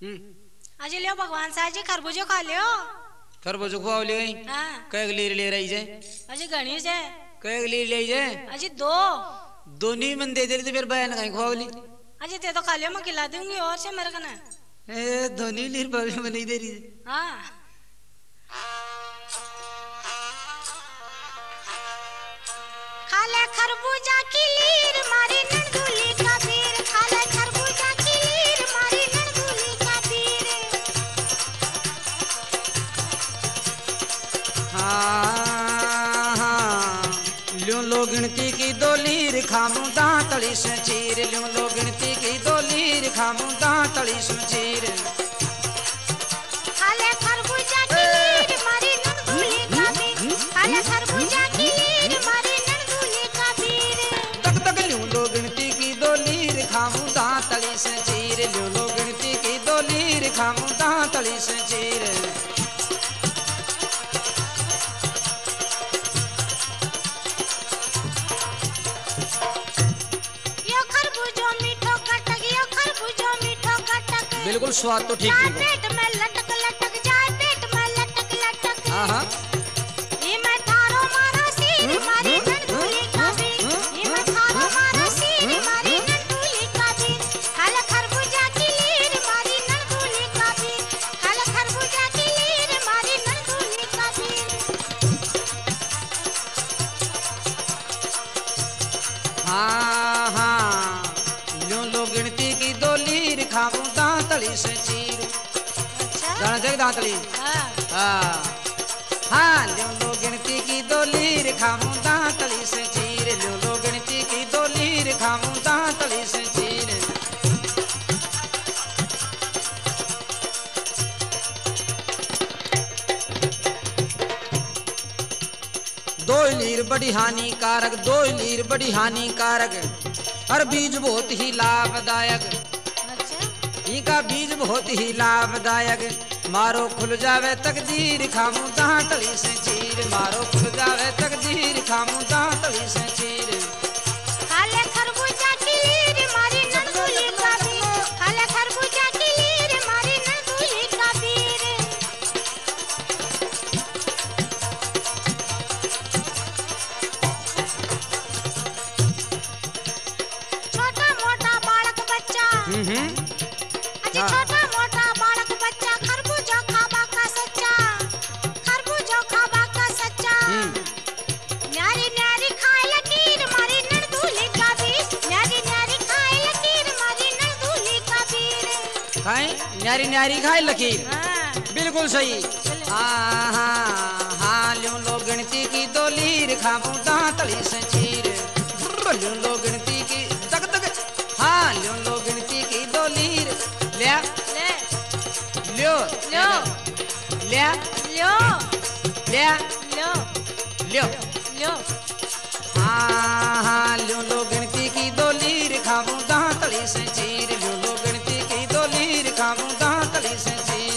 अजी लियो भगवान साहब जी खरबूजो खा लियो। खरबूजो खुआ ले गई। हाँ। कई लीर ले रही है? अजी गणेश है। कई लीर ले है? अजी दो। दोनों मन दे दे तो फिर बयान कहीं खुआवली। अजी ते तो खा लियो, मैं खिला दूंगी और से मेरे कने। ए दोनों लीर बाबू में नहीं दे रही। हाँ। खा ले खरबूजा की लीर मारी नंदुली का पीर। खा ले खरबूजा की लीर मारी नंदुली का पीर। हाँ ल्यों लो गिनती की दो लीर खामू दांतली से चीर। ल्यों लो गिनती की दो लीर खामू दांतली से चीर। खा ले खरबूजा की लीर मारी नंदुली का पीर। खा ले खरबूजा की लीर मारी नंदुली का पीर। तक तक ल्यों लो गिनती की दो लीर खामू दांतली से चीर। ल्यों लो गिनती की दो लीर खामू दांतली से चीर। बिल्कुल स्वाद तो ठीक है। पेट में लटक लटक जाए, पेट में लटक लटक। हाँ हाँ। ये मैं थारो मारा सिर मारी नंदुली का बीर। ये मैं थारो मारा सिर मारी नंदुली का बीर। खाले खरबूजा की लीर मारी नंदुली का बीर। खाले खरबूजा की लीर मारी नंदुली का बीर। हाँ हाँ ल्यों लो गिनती की दो लीर खामू दांतली से चीर। अच्छा। जाना चाहिए दांतली। हाँ। हाँ हाँ ल्यों लो गिनती की दो लीर खामू दांतली से चीर। ल्यों लो गिनती की दो लीर खामू दांतली से चीर। दो लीर बड़ी हानिकारक, दो लीर बड़ी हानिकारक। और बीज बहुत ही लाभदायक। अच्छा। इनका बीज बहुत ही लाभदायक। मारो खुल जावे तकदीर खामू दांतली से चीर। मारो खुल जावे तकदीर खामू दांतली से चीर। खाले खरबूजा की लीर मारी नंदुली का बीर। खाले खरबूजा की लीर मारी नंदुली का बीर। छोटा मोटा बालक बच्चा। अजी छोटा मोटा बालक बच्चा खरबूजा खाबा का सच्चा। खरबूजा खाबा का सच्चा। न्यारी न्यारी खाए लकीर मारी नंदुली का बीर। न्यारी न्यारी खाए लकीर मारी नंदुली का बीर। खाए न्यारी न्यारी खाए लकीर। हाँ। बिल्कुल सही। हाँ हाँ हाँ ल्यों लो गिनती की दो लीर खामू दांतली से चीर। ल्यों लो गिनती की तक तक। हाँ ल्यों लो गिनती की दो लीर। लिया ले ल्यो लो लिया लो लिया लो ल्यो। लो। हाँ हाँ ल्यों लो गिनती की दो लीर खामू दांतली से चीर। ल्यों लो गिनती की दो लीर खामू दांतली से चीर।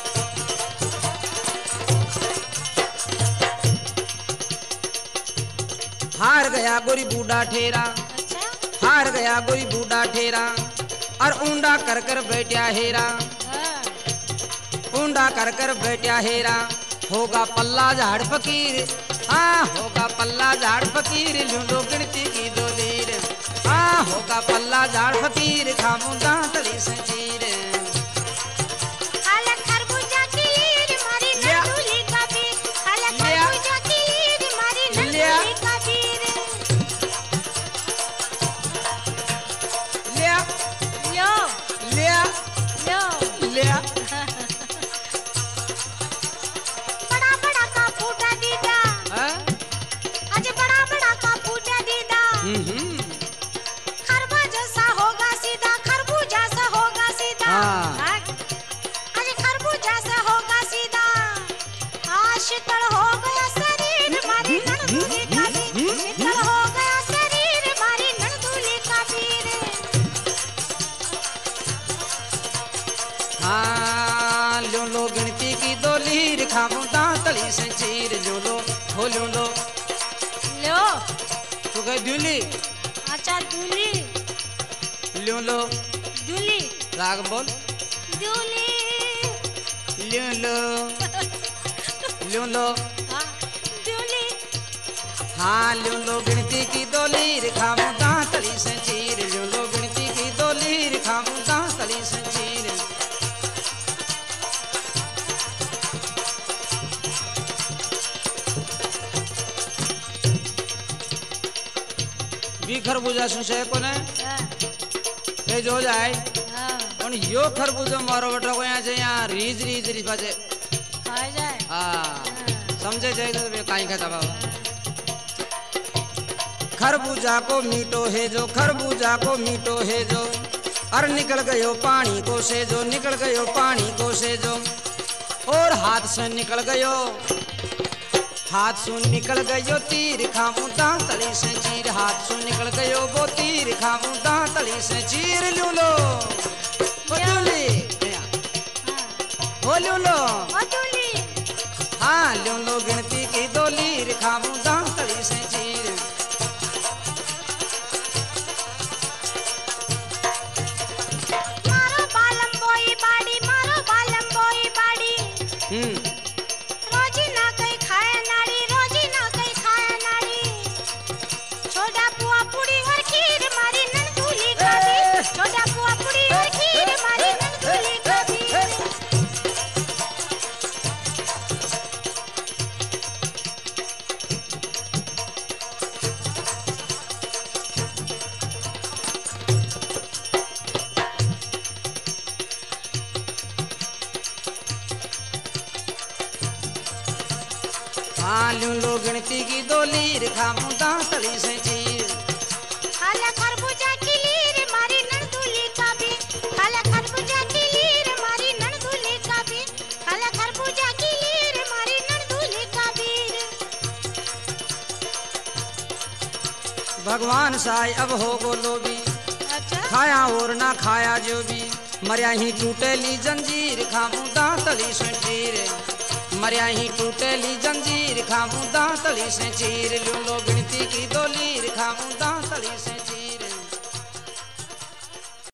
हार गया गोरी बूढ़ा ठेरा। अच्छा। हार गया गोरी बूढ़ा ठेरा। और ऊंडा कर कर बैठा हेरा। हाँ। ऊंडा कर कर बैठा हेरा। होगा पल्ला झाड़ फकीर। हाँ होगा पल्ला झाड़ फकीर। ल्यों लो गिनती की दो लीर। हाँ होगा पल्ला झाड़ फकीर खामू दांतली से चीर। खाले खरबूजा की लीर मारी लिया। नंदुली का बीर। खाले लिया। खरबूजा की लीर मारी लिया। नंदुली का बीर। लिया लो लिया लो। लिया। बड़ा बड़ा का फूटा दीदा। हाँ? अजी बड़ा बड़ा का फूटा दीदा। खरबूजा सा होगा सीधा। खरबूजा सा होगा सीधा। हाँ। अजी खरबूजा सा होगा सीधा। शीतल हो गया शरीर मारी नंदुली का बीर। शीतल हो गया शरीर मारी नंदुली का बीर। हाँ ल्यों लो गिनती की दो लीर खामू दांतली से चीर। ल्यों लो हो ल्यों लो। लो तू कह दूली। अच्छा दूली ल्यों लो दूली राग बोल। दूली ल्यू लो ल्यू लो हाँ दूली हाँ ल्यू लो गिनती की दो लीर खामू दांतली से चीर ल्यू लो गिनती की दो लीर खामू दांतली से चीर भी खरबूजा सुसे कोने हाँ ये जो जाए हाँ पण यो खरबूजो मारो बेटा को यहाँ से यहाँ रीज रीज रीज बाजे खाए जाए हाँ समझे जाए तो काई खाता बाबा खरबूजा को मीठो है जो खरबूजा को मीठो है जो अर निकल गयो पानी को से जो निकल गयो पानी को से जो और हाथ से निकल गयो हाथ सु निकल गयो तीर खामू दांतली से चीर हाथ सु निकल गयो वो तीर खामू दांतली से चीर लू लो हो लू लो हाँ दूली हाँ लू लो गिनती की दो लीर खामू दांतली से चीर मारो बालम बोई बाड़ी मारो बालम बोई बाड़ी रोजी ना कई खाया नाड़ी रोजी ना कई खाया नाड़ी छोटा पुआ पुड़ी और खीर मारी ननदूली का भी छोटा पुआ पुड़ी और खीर मारी ननदूली का भी हाँ लू लो गिनती की दो लीर खामू दांतली से चीर खाला खरबूजा की लीर मारी ननदूली का भी खाला खरबूजा की लीर मारी ननदूली का भी खाला खरबूजा की लीर मारी ननदूली का भी भगवान साई अब हो गो लोभी अच्छा खाया और ना खाया जो भी मरिया ही टूटेली जंजीर खामू दांतली से चीर मरिया ही टूटेली जंजीर खामू दांतली से चीर लू लो गिनती की दो लीर खामू दांतली से चीर